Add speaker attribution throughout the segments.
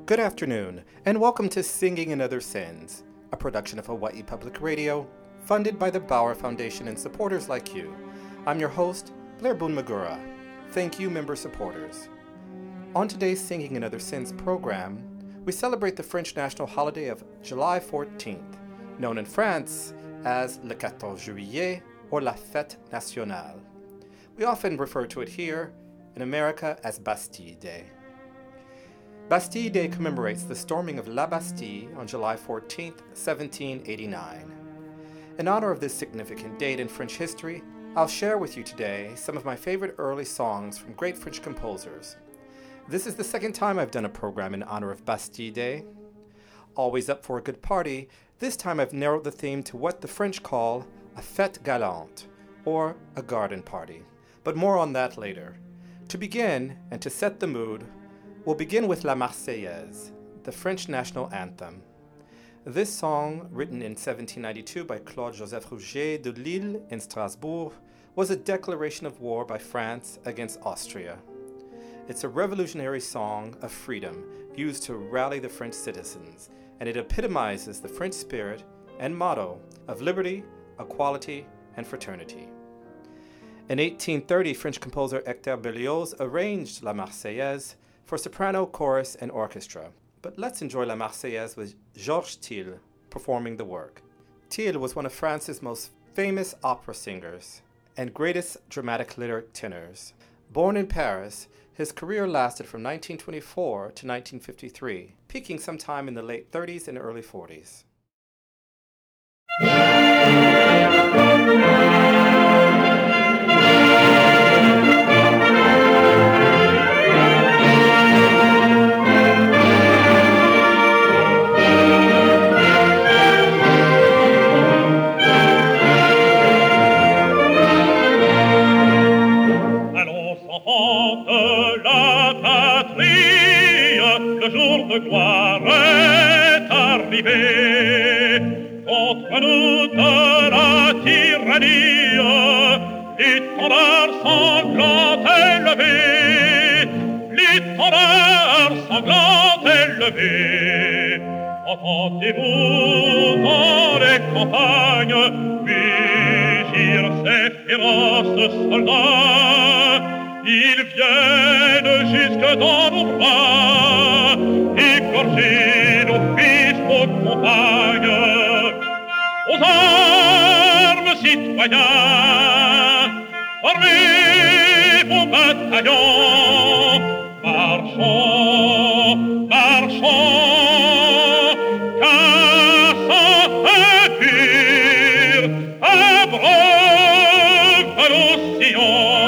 Speaker 1: Good afternoon, and welcome to Singing in Other Sins, a production of Hawaii Public Radio, funded by the Bauer Foundation and supporters like you. I'm your host, Blair Boone Magura. Thank you, member supporters. On today's Singing in Other Sins program, we celebrate the French national holiday of July 14th, known in France as Le 14 Juillet or La Fête Nationale. We often refer to it here in America as Bastille Day. Bastille Day commemorates the storming of La Bastille on July 14, 1789. In honor of this significant date in French history, I'll share with you today some of my favorite early songs from great French composers. This is the second time I've done a program in honor of Bastille Day. Always up for a good party, this time I've narrowed the theme to what the French call a fête galante, or a garden party. But more on that later. To begin, and to set the mood, we'll begin with La Marseillaise, the French national anthem. This song, written in 1792 by Claude-Joseph Rouget de Lille in Strasbourg, was a declaration of war by France against Austria. It's a revolutionary song of freedom used to rally the French citizens, and it epitomizes the French spirit and motto of liberty, equality, and fraternity. In 1830, French composer Hector Berlioz arranged La Marseillaise for soprano, chorus, and orchestra. But let's enjoy La Marseillaise with Georges Thiel performing the work. Thiel was one of France's most famous opera singers and greatest dramatic lyric tenors. Born in Paris, his career lasted from 1924 to 1953, peaking sometime in the late 30s and early 40s.
Speaker 2: De gloire est arrivé contre nous de la tyrannie, l'étendard sanglant est levé, l'étendard sanglant est levé. Entendez-vous dans les campagnes mugir ces féroces soldats? Ils viennent jusque dans nos bras, égorger nos fils, nos compagnes. Aux armes, citoyens, formez vos bataillons. Marchons, marchons, car sang est pur, abreuve nos sillons.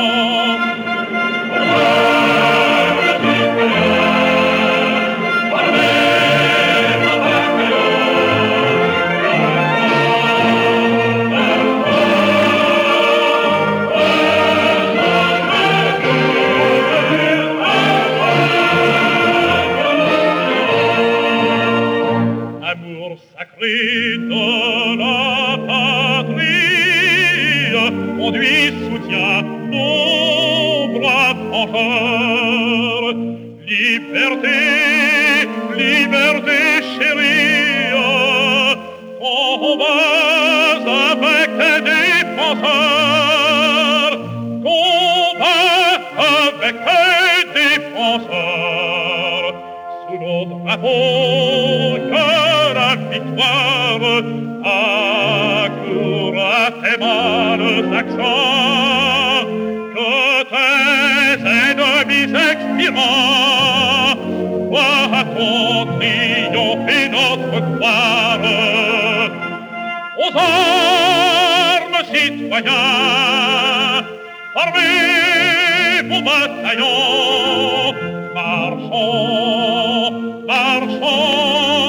Speaker 2: De la patrie, conduit, soutient nos braves vengeurs. Liberté, liberté chérie, combat avec tes défenseurs, combat avec tes défenseurs, sous nos drapeaux que la victoire accourt à tes mâles accents, que tes ennemis expirants voient ton triomphe et notre gloire. Aux armes, citoyens, formez vos bataillons, marchons, marchons.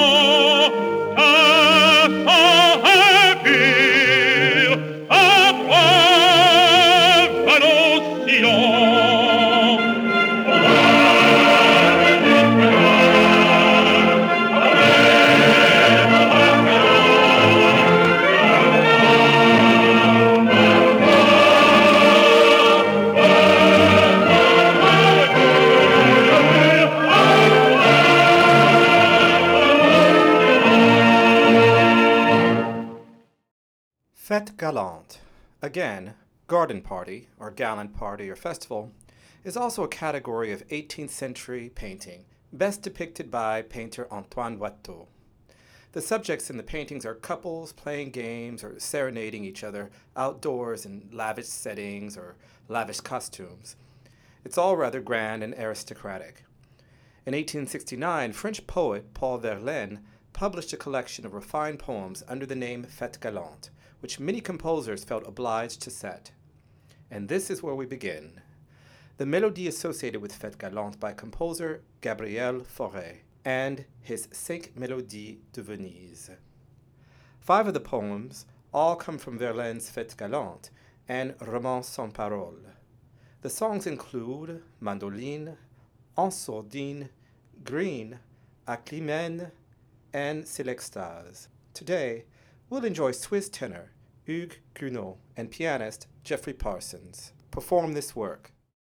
Speaker 1: Fête Galante, again, garden party, or gallant party or festival, is also a category of 18th century painting, best depicted by painter Antoine Watteau. The subjects in the paintings are couples playing games or serenading each other outdoors in lavish settings or lavish costumes. It's all rather grand and aristocratic. In 1869, French poet Paul Verlaine published a collection of refined poems under the name Fête Galante, which many composers felt obliged to set. And this is where we begin. The melody associated with Fête Galante by composer Gabriel Fauré and his Cinq Mélodies de Venise. 5 of the poems all come from Verlaine's Fête Galante and Romance sans paroles. The songs include Mandoline, En Sourdine, Green, A Climene, and C'est l'Extase. Today, we'll enjoy Swiss tenor Hugues Gounod and pianist Geoffrey Parsons perform this work.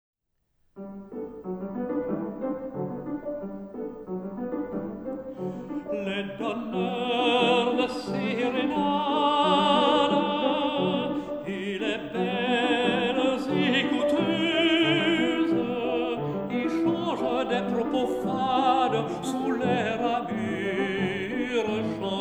Speaker 3: Les donneurs de sérénade et les belles écouteuses échangent des propos fades sous les ramures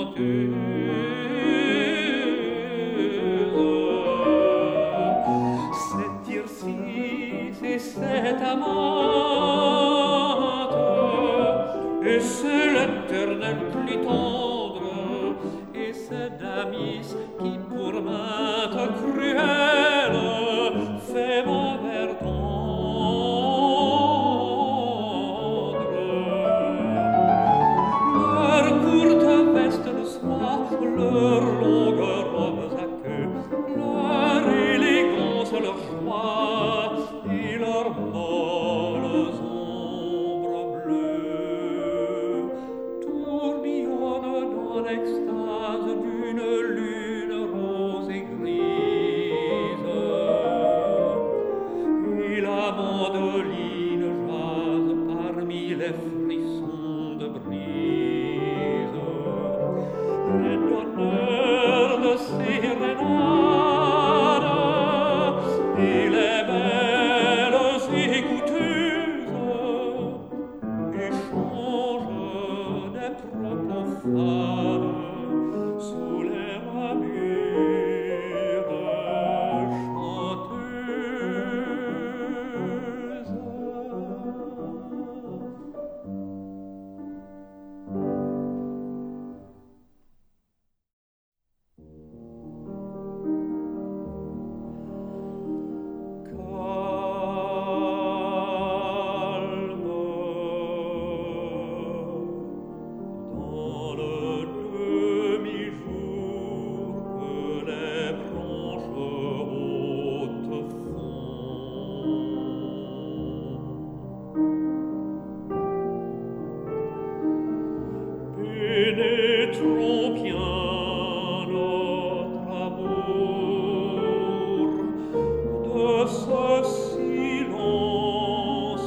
Speaker 3: chanteuses. Cette Tircis et cette amante, et c'est l'éternel plus tendre, et c'est Damis qui pour maintes cruelle fait ma verdendre. Leur courte veste de soie, leurs longues robes à queue, leur élégance, leur joie et leurs molles ombres bleues tourbillonnent dans l'extase d'une lune rose et grise, et la mandoline jase parmi les frissons de brise. Les donneurs de sérénade et les belles écouteuses échangent des propos fades sous les ramures chanteuses. Dans le demi-jour que les branches hautes font, pénétrons bien notre amour de ce silence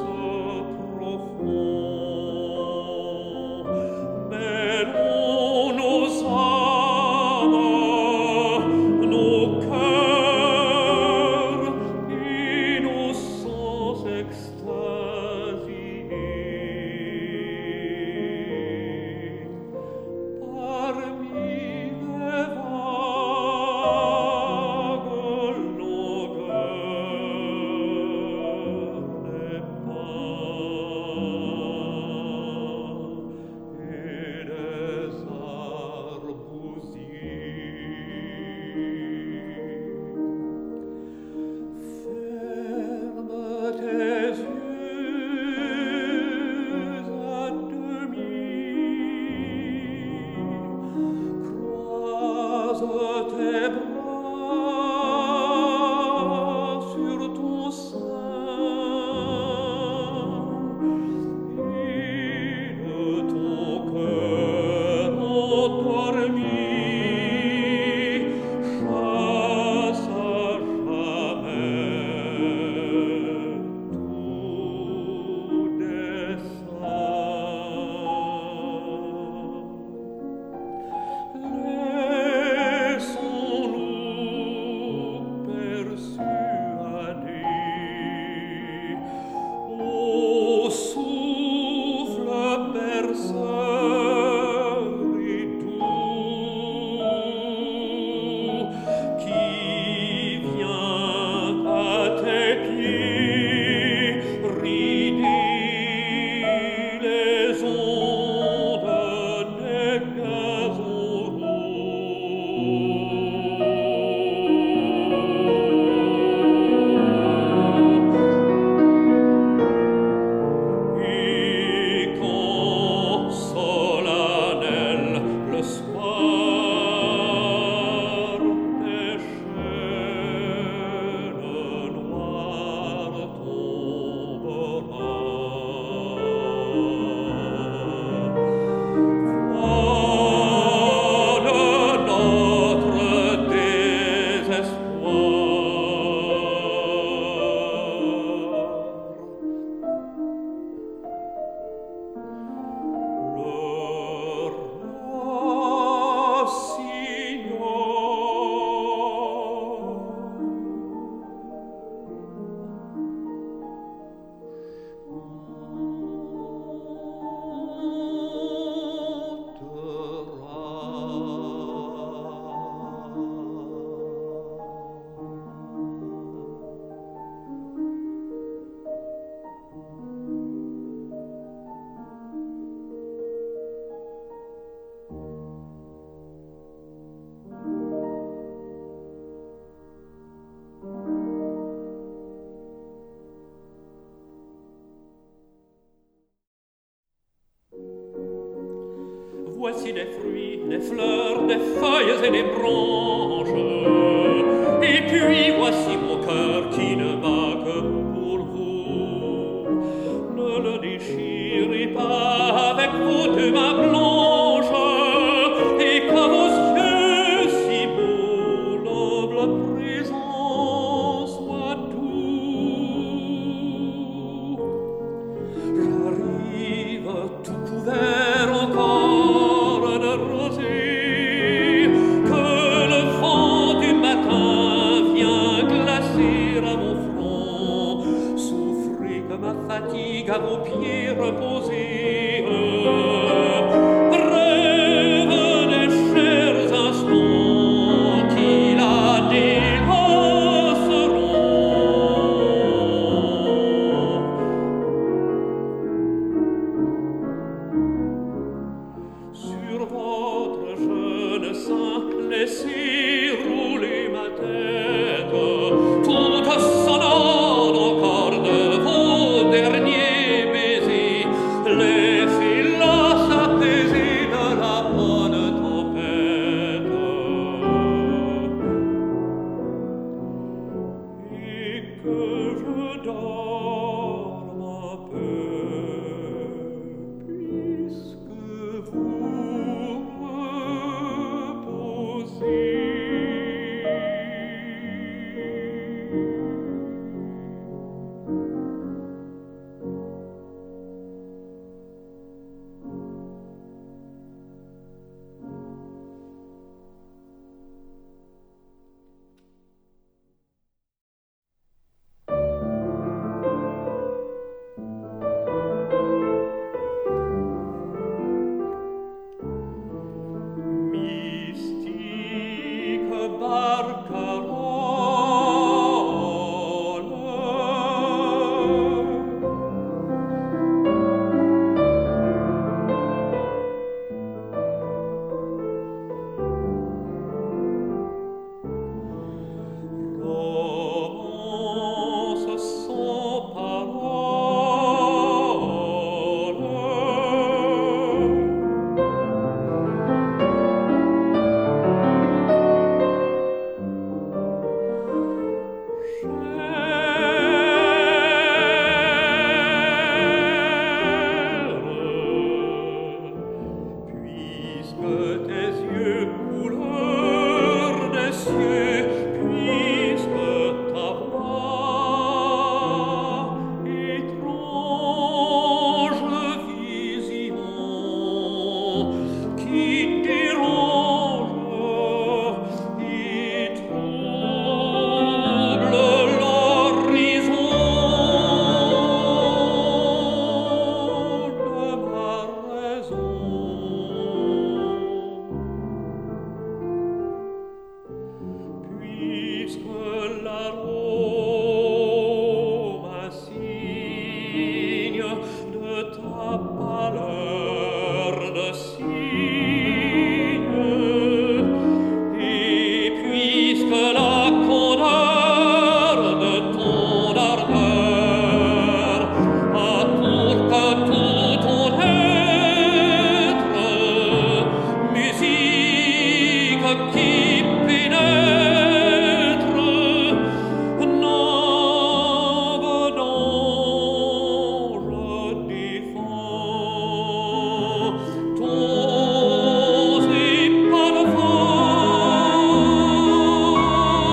Speaker 3: profond. Mêlons nos âmes, nos cœurs et nos sens extasiés. Parmi les vagues longueurs des pins et des arbousiers. Ferme tes yeux à demi, croise tes bras sur ton sein et de ton cœur endormi chasse à jamais tout dessein. Laissons-nous aussi des fruits, des fleurs, des feuilles et des branches. Et puis voici mon cœur qui ne bat que pour vous. Ne le déchirez pas avec vos deux mains blanches, et qu'à vos yeux si beaux noble présent soit doux. J'arrive tout couvert encore de rosée, que le vent du matin vient glacer à mon front. Souffrez que ma fatigue à vos pieds reposés. Rêve des chers instants qui la délaceront. Sur votre jeune sein, laissez rouler ma tête, toute sonnante encore de vos derniers baisers. Laissez-la s'apaiser de la bonne tempête. Et que je dorme un peu, puisque vous reposez. Mystique barcarolle, romance sans parole. Puisque tes yeux couleur des cieux, puisque ta voix étrange vision qui dérange et trouble l'horizon de ma raison. Puisque l'arôme insigne de ta pâleur de cygne, et puisque la candeur de ton ardeur a pour que tout ton être musique qui pénètre, n'âme d'ange défend tons et parfums.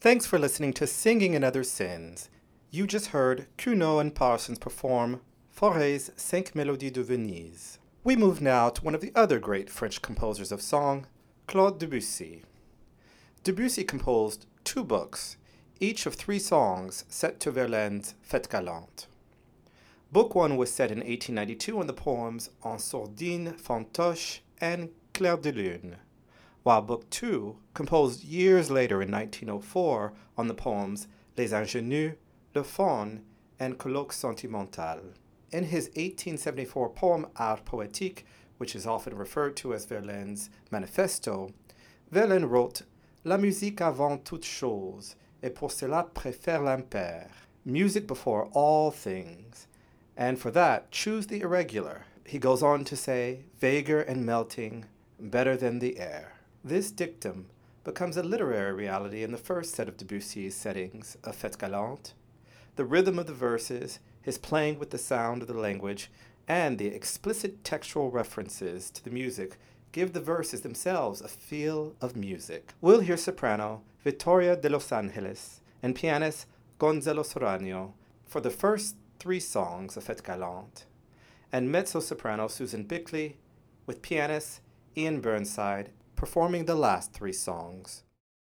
Speaker 1: Thanks for listening to Singing in Other Sins. You just heard Cuno and Parsons perform Fauré's Cinq Mélodies de Venise. We move now to one of the other great French composers of song, Claude Debussy. Debussy composed 2 books, each of 3 songs set to Verlaine's Fête Galante. Book 1 was set in 1892 on the poems En Sourdine, Fantoche, and Clair de Lune, while Book 2, composed years later in 1904 on the poems Les Ingénus, Le Faune, and Colloque Sentimental. In his 1874 poem Art Poétique, which is often referred to as Verlaine's Manifesto, Verlaine wrote La musique avant toute chose, et pour cela préfère l'impair. Music before all things, and for that choose the irregular. He goes on to say, vaguer and melting, better than the air. This dictum becomes a literary reality in the first set of Debussy's settings of Fête Galante. The rhythm of the verses, his playing with the sound of the language, and the explicit textual references to the music give the verses themselves a feel of music. We'll hear soprano Vittoria de Los Angeles and pianist Gonzalo Sorano for the first 3 songs of Fête Galante, and mezzo-soprano Susan Bickley with pianist Ian Burnside performing the last 3 songs.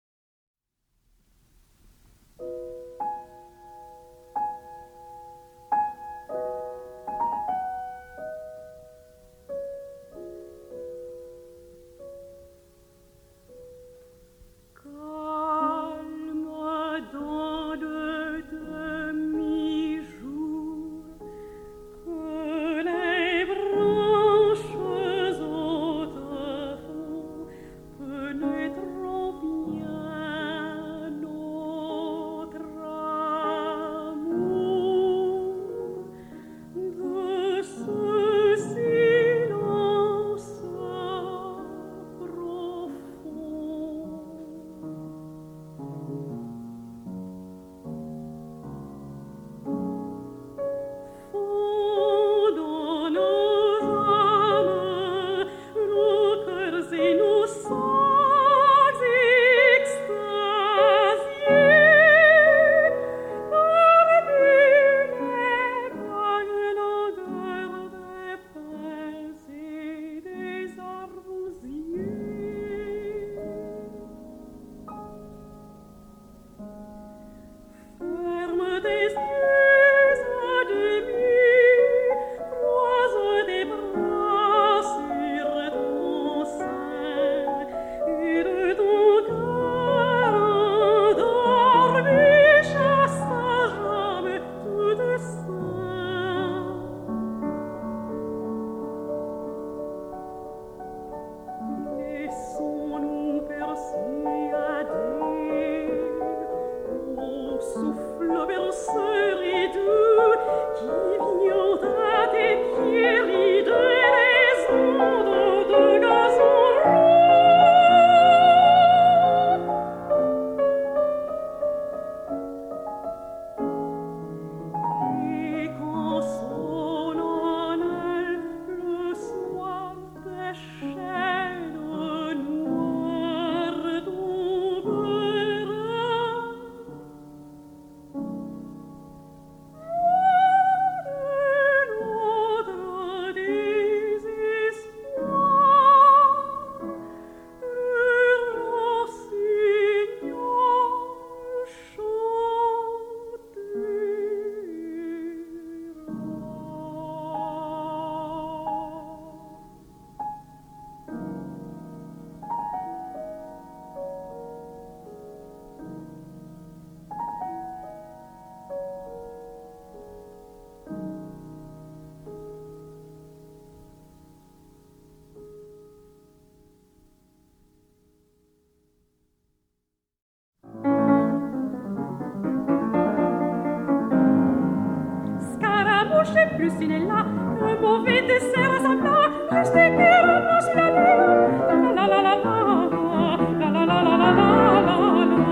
Speaker 4: plus il est là, un mauvais dessert à sa plat, restez pire, sur la la la la la la la la la la la la.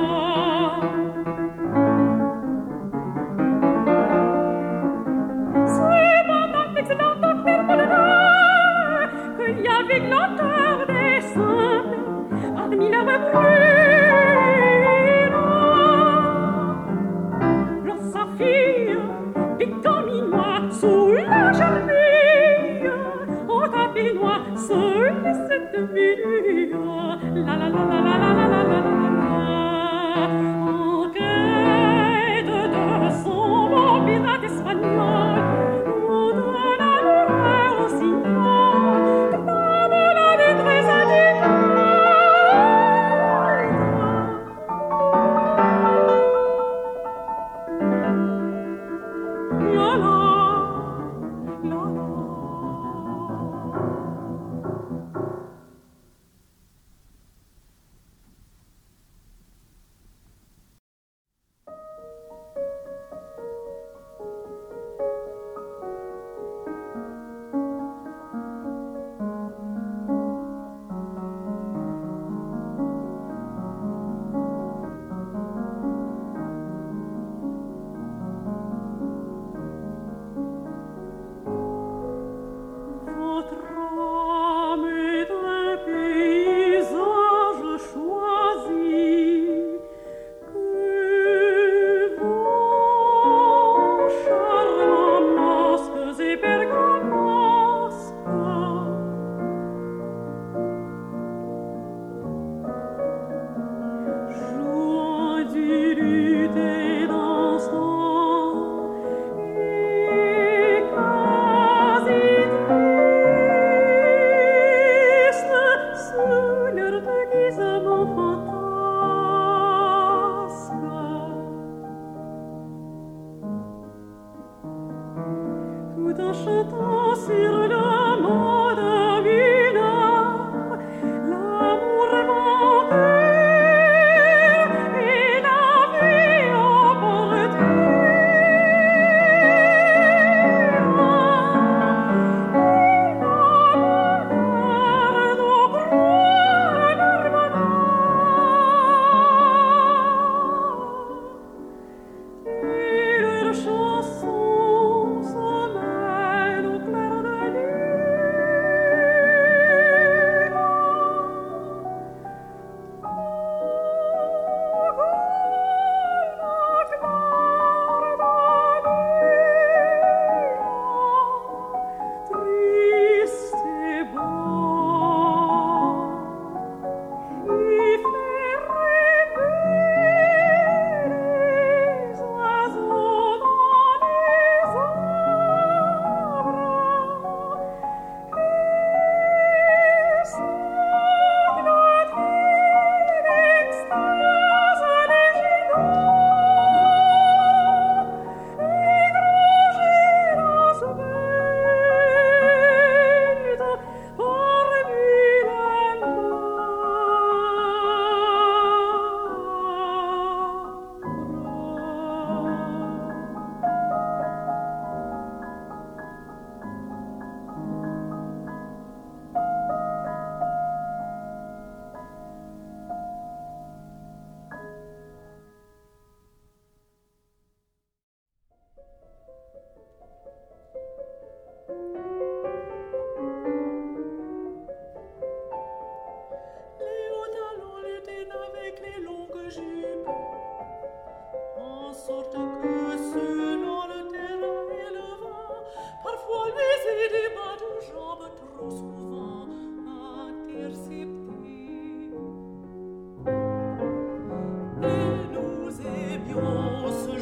Speaker 4: C'est pendant l'excellent docteur Paulin qu'il y avait l'auteur des simples, parmi leurs brûlants.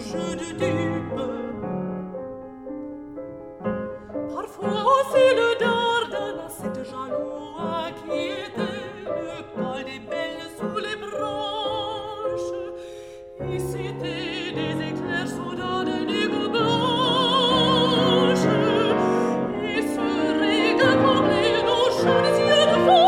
Speaker 3: jeu de dupe. Parfois aussi le dardane, cette jaloux inquiétait le col des belles sous les branches. Et c'était des éclairs soudants de nègres blanches. Et ce regard comblait nos jeunes yeux de fond.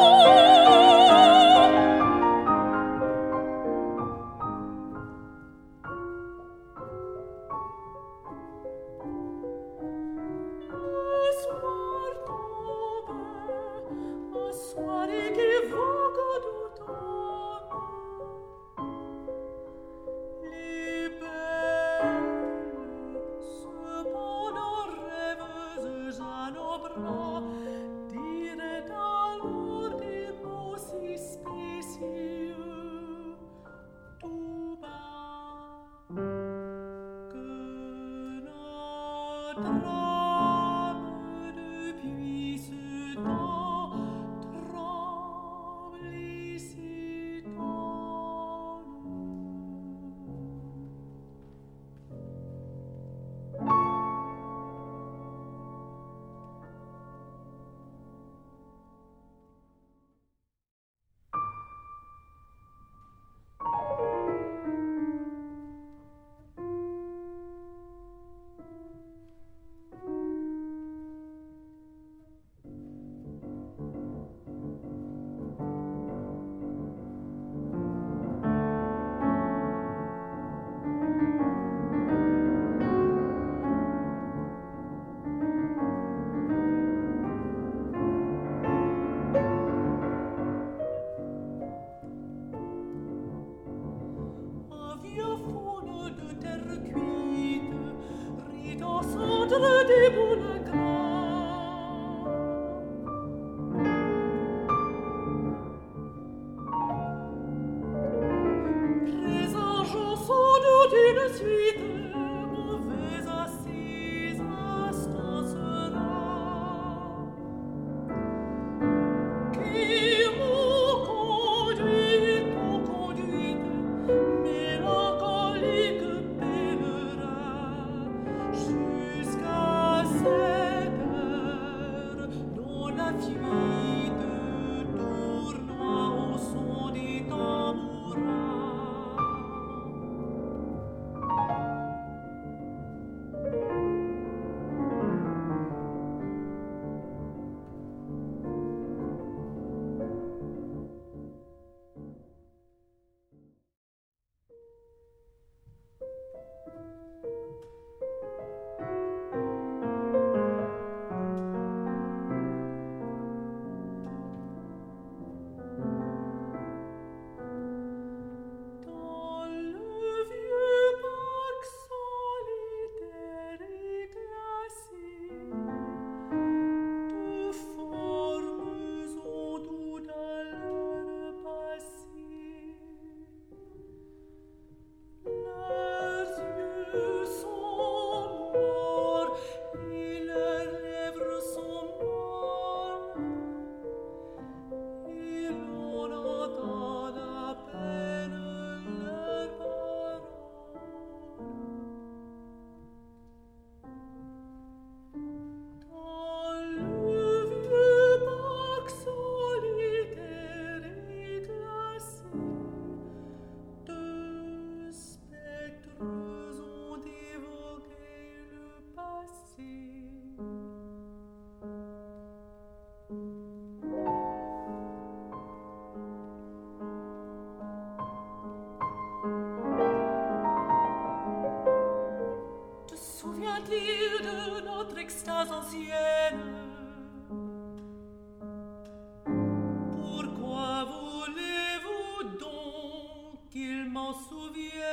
Speaker 3: Pourquoi voulez-vous donc qu'il m'en souvienne?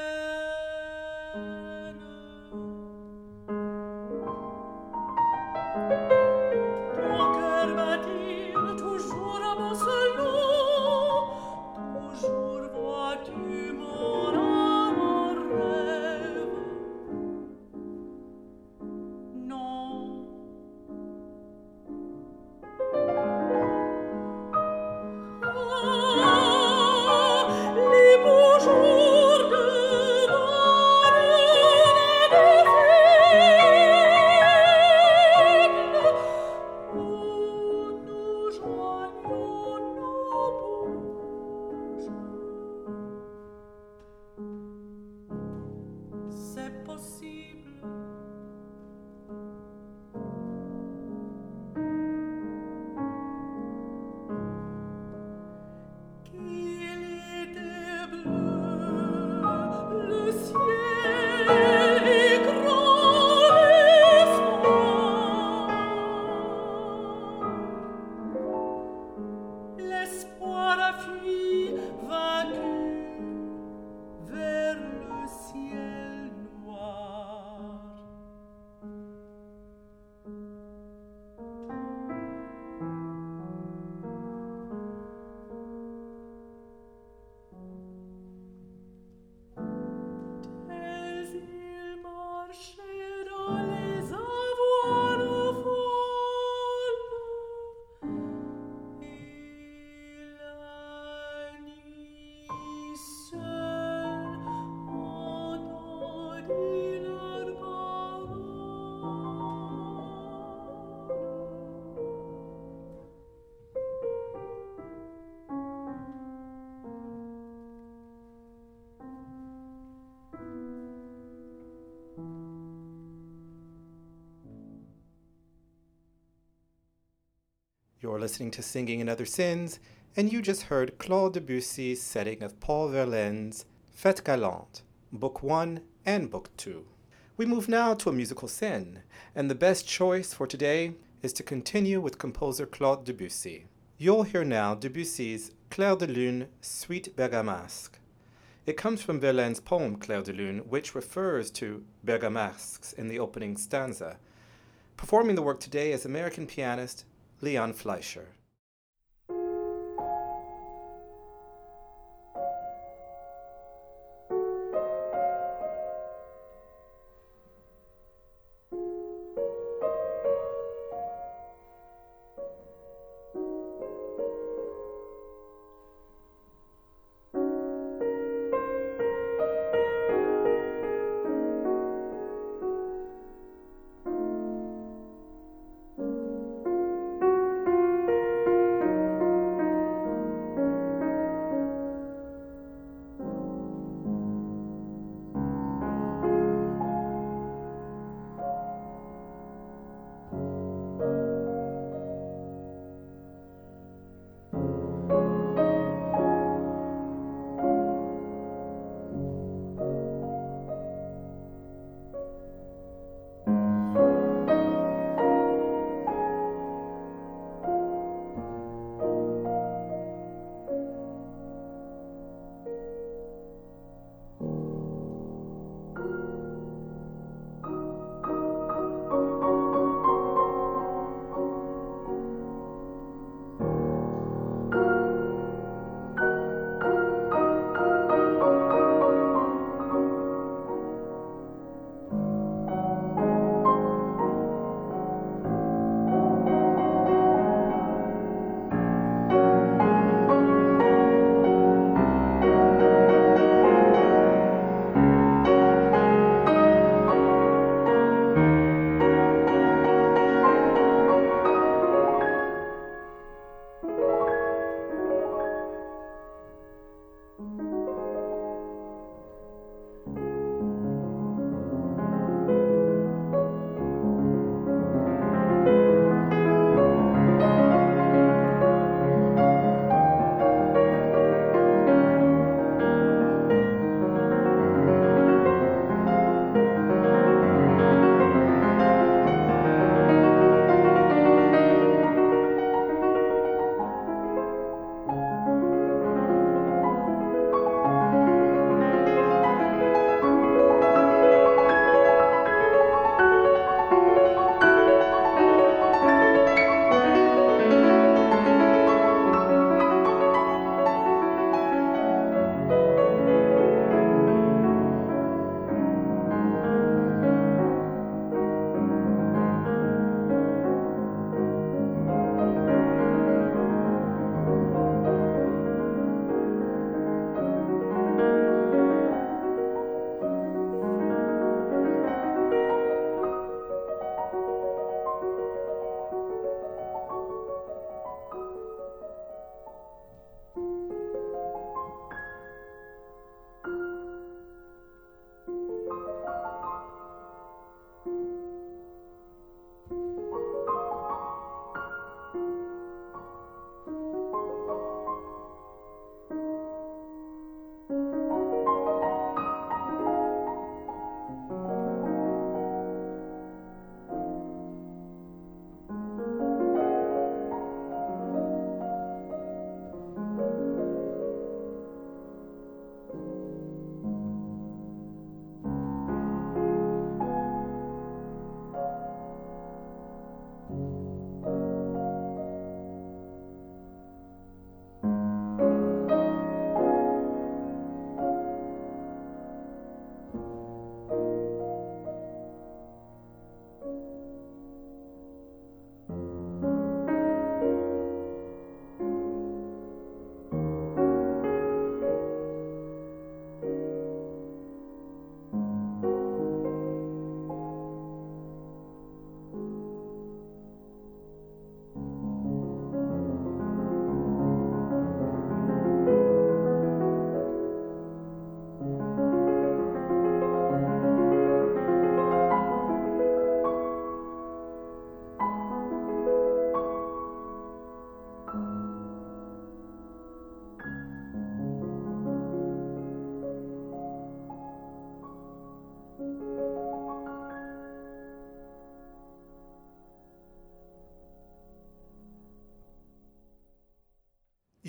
Speaker 3: Ton cœur bat-il toujours à mon seul nom? Toujours vois-tu mon âme en rêve? Non.
Speaker 1: You're listening to Singing in Other Sins, and you just heard Claude Debussy's setting of Paul Verlaine's Fête Galante, Book 1 and Book 2. We move now to a musical scene, and the best choice for today is to continue with composer Claude Debussy. You'll hear now Debussy's Clair de Lune, Suite Bergamasque. It comes from Verlaine's poem Clair de Lune, which refers to bergamasques in the opening stanza. Performing the work today is American pianist Leon Fleischer.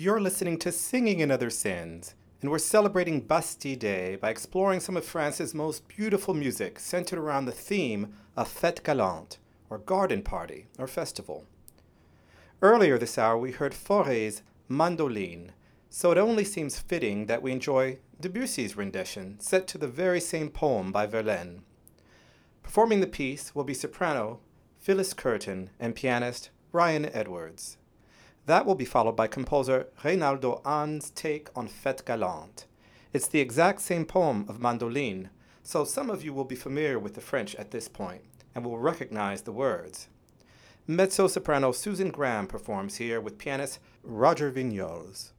Speaker 1: You're listening to Singing in Other Sins, and we're celebrating Bastille Day by exploring some of France's most beautiful music centered around the theme of Fête Galante, or garden party, or festival. Earlier this hour, we heard Fauré's Mandoline, so it only seems fitting that we enjoy Debussy's rendition, set to the very same poem by Verlaine. Performing the piece will be soprano Phyllis Curtin and pianist Ryan Edwards. That will be followed by composer Reynaldo Hahn's take on Fête Galante. It's the exact same poem of Mandoline, so some of you will be familiar with the French at this point and will recognize the words. Mezzo-soprano Susan Graham performs here with pianist Roger Vignoles.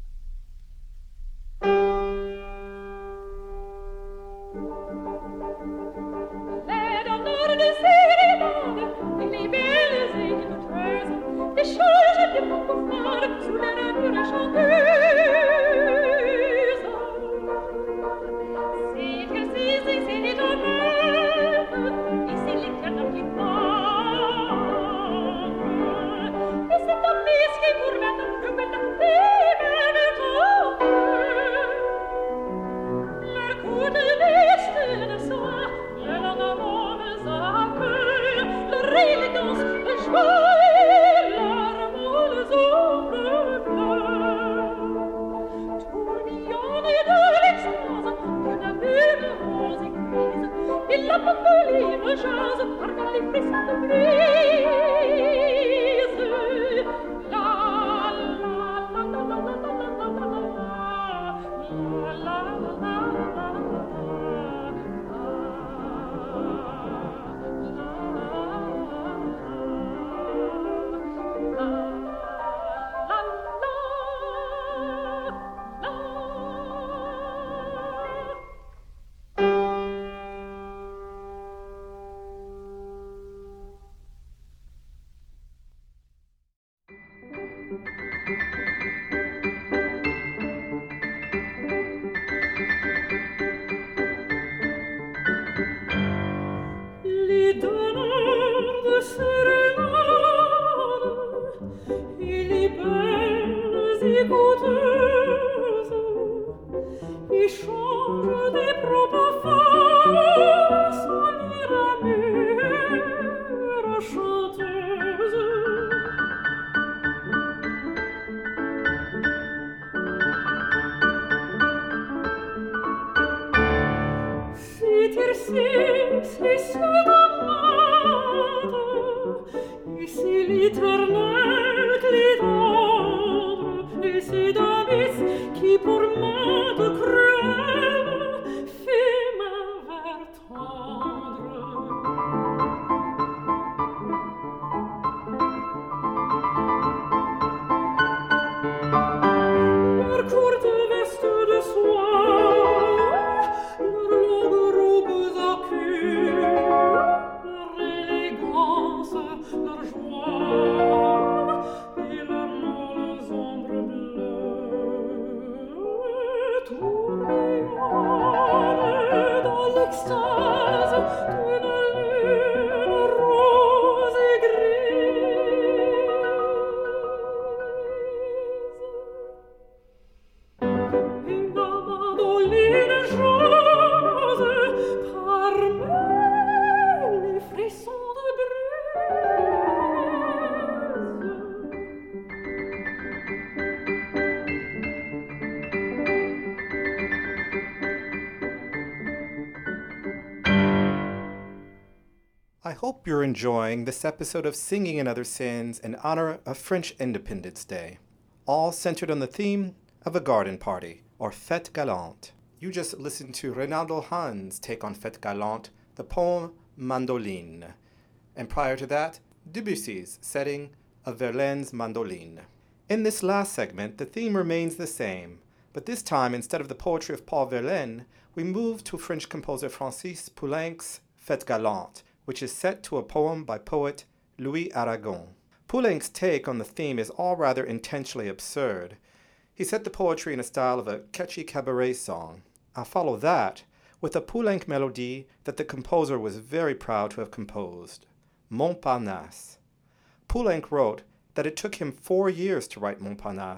Speaker 1: I hope you're enjoying this episode of Singing in Other Sins in honor of French Independence Day, all centered on the theme of a garden party, or Fête Galante. You just listened to Reynaldo Hahn's take on Fête Galante, the poem Mandoline, and prior to that, Debussy's setting of Verlaine's Mandoline. In this last segment, the theme remains the same, but this time, instead of the poetry of Paul Verlaine, we move to French composer Francis Poulenc's Fête Galante, which is set to a poem by poet Louis Aragon. Poulenc's take on the theme is all rather intentionally absurd. He set the poetry in a style of a catchy cabaret song. I'll follow that with a Poulenc melody that the composer was very proud to have composed, Montparnasse. Poulenc wrote that it took him 4 years to write Montparnasse,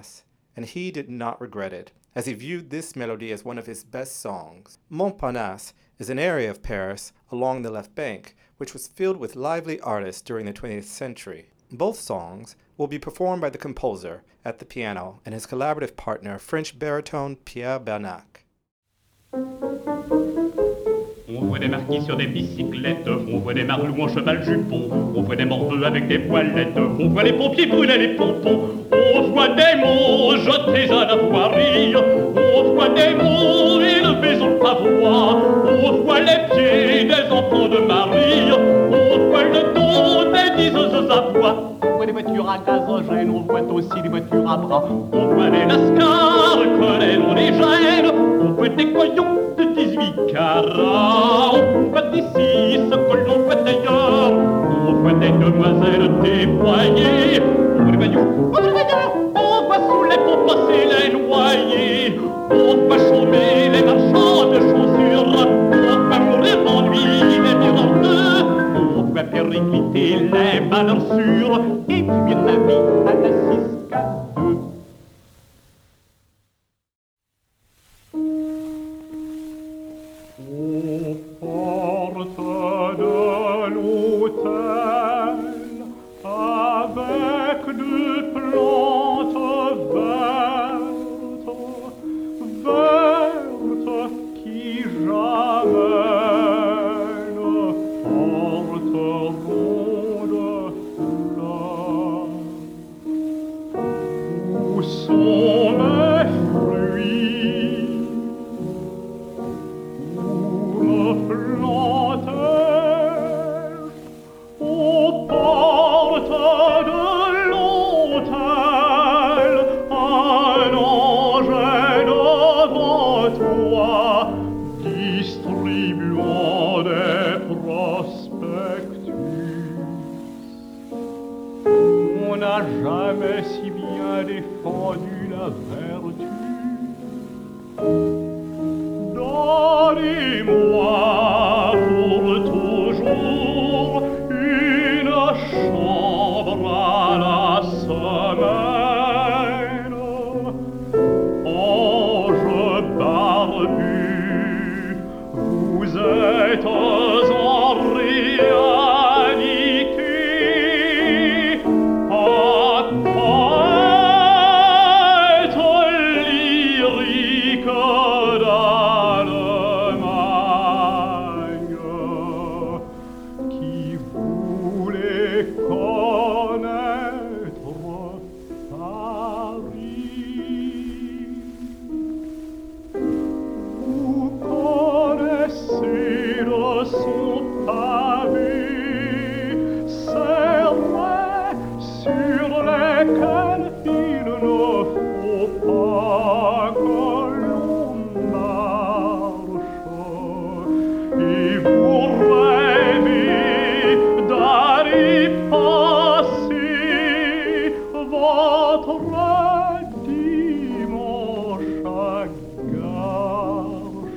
Speaker 1: and he did not regret it, as he viewed this melody as one of his best songs. Montparnasse is an area of Paris along the left bank, which was filled with lively artists during the 20th century. Both songs will be performed by the composer at the piano and his collaborative partner, French baritone Pierre Bernac.
Speaker 2: On voit des marquis sur des bicyclettes, on voit des marlous en cheval jupon, on voit des morveux avec des poilettes, on voit les pompiers brûler les pompons, on voit des mots jetés à la voirie, on voit des mots élevés au pavois, on voit les pieds des enfants de Marie, on voit le dos des diseuses à bois. On voit des voitures à gazogène, on voit aussi des voitures à bras, on voit des lascars que on les gêne, on voit des coyons de 18 carats, on voit d'ici ce que l'on voit d'ailleurs, on voit des demoiselles déployées, on voit des voyous, on voit sous les ponts passer les noyés, on voit chômer les marchands de chaussures, on voit mourir d'ennui les mirandeux, on voit péricliter les valeurs sûres, et puis la vie à la 6-4-2. Aux portes de l'hôtel, avec des plantes vertes, vertes qui jamais ne porteront de fleurs. Où sont mes fruits? Planter aux portes de l'hôtel, un ange est devant toi, distribuant des prospectus. On n'a jamais si bien défendu la vertu. Donnez-moi pour toujours une chambre à la semaine. Ange barbu, vous êtes en réalité un poète lyrique d'Allemagne qui voulait connaître Paris. Vous connaissez de son pavé serré sur lesquels il ne faut pas que l'on marche, et vous rêvez d'aller passer votre dimanche à Garches.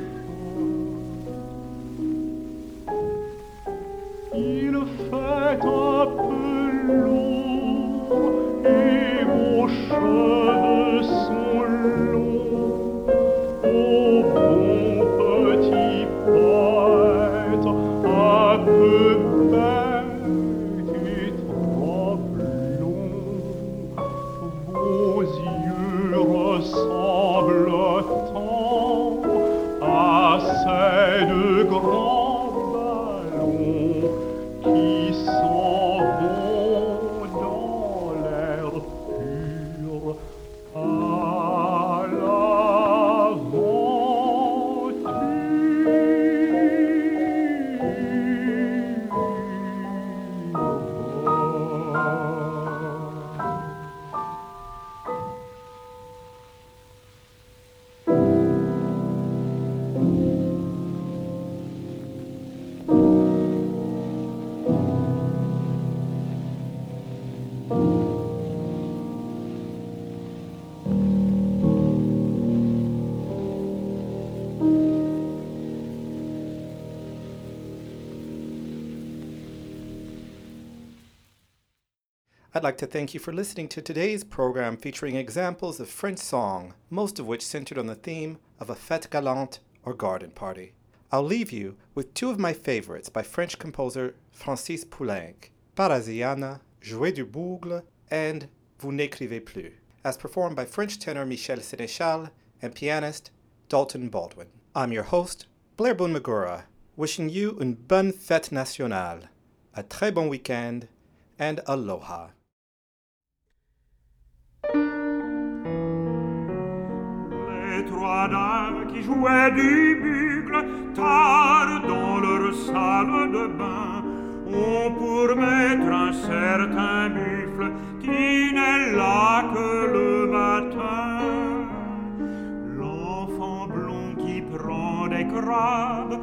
Speaker 2: Il fait un peu lourd et vos cheveux sont longs. Ô bon petit poète, un peu bête et trop blond, vos yeux ressemblent tant à ces deux grands ballons qui s'en vont dans l'air pur à l'aventure.
Speaker 1: I'd like to thank you for listening to today's program featuring examples of French song, most of which centered on the theme of a fête galante or garden party. I'll leave you with two of my favorites by French composer Francis Poulenc, Parasiana, Jouer du Bougle, and Vous n'écrivez plus, as performed by French tenor Michel Sénéchal and pianist Dalton Baldwin. I'm your host, Blair Boone-Magura, wishing you une bonne fête nationale, a très bon week-end, and aloha.
Speaker 5: Les trois dames qui jouaient du bugle tard dans leur salle de bain ont pour maître un certain buffle qui n'est là que le matin. L'enfant blond qui prend des crabes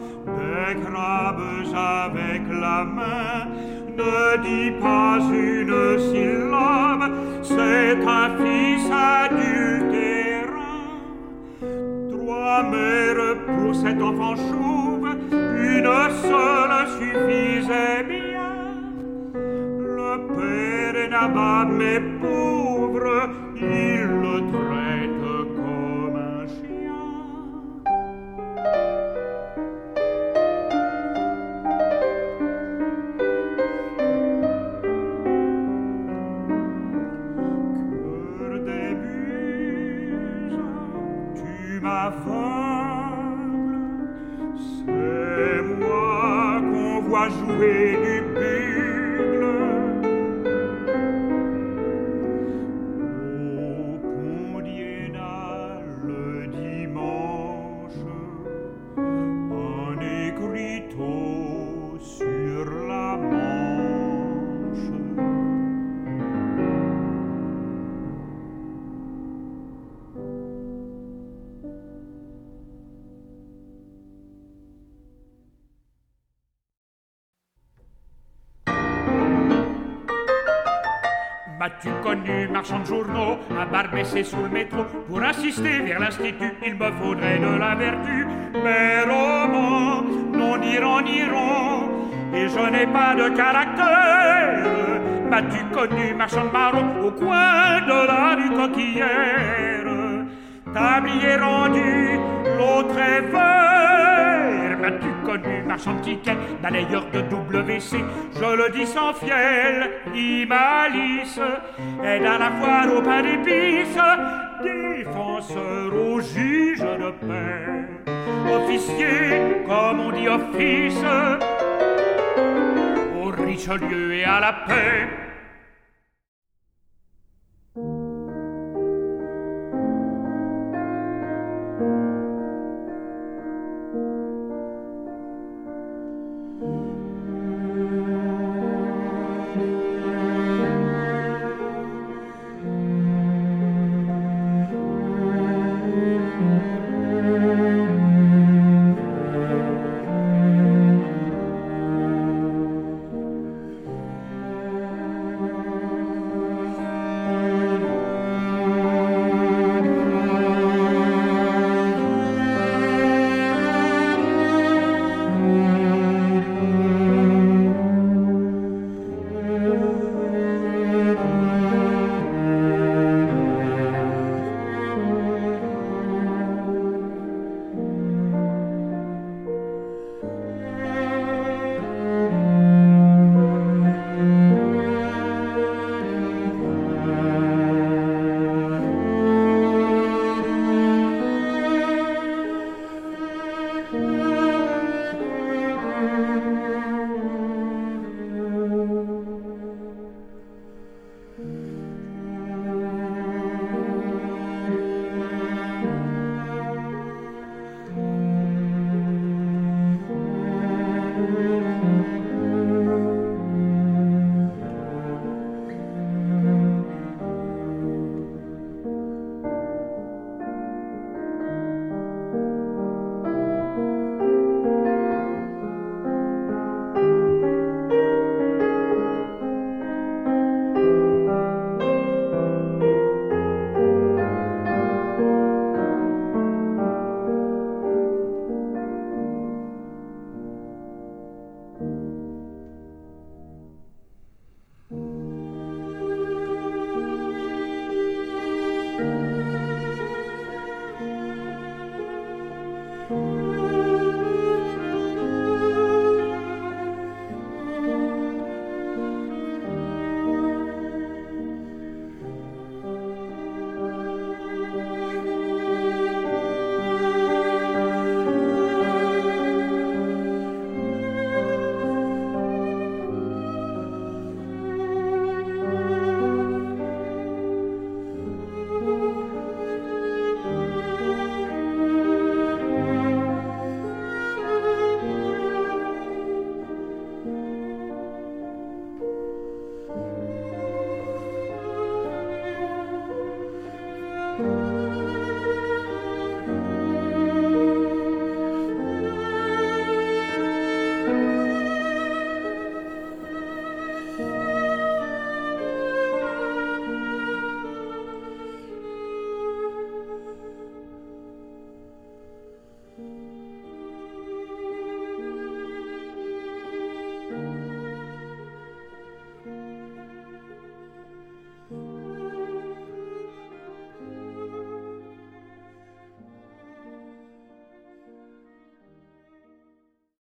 Speaker 5: avec la main, ne dit pas une syllabe, c'est un fils adultérin. Trois mères pour cet enfant chauve, une seule suffisait bien. Le père est nabab mais pauvre, il le traite comme un chien. Cœur des buses, tu m'aveugles, c'est moi qu'on voit jouer du bugle. Au pont d'Iéna le dimanche, un écriteau sur la Manche. M'as-tu connu, marchand de journaux, à Barbessé sous le métro? Pour insister vers l'institut, il me faudrait de la vertu. Mes romans n'en diront, et je n'ai pas de caractère. M'as-tu connu, marchand de marrons, au coin de la rue Coquillère? Tablier rendu, l'autre est vert. M'as-tu connu, marchand de tickets, balayeur de WC? Je le dis sans fiel, malice, aide à la foire au pain d'épices, défenseur au juge de paix, officier, comme on dit office, au Richelieu et à la paix.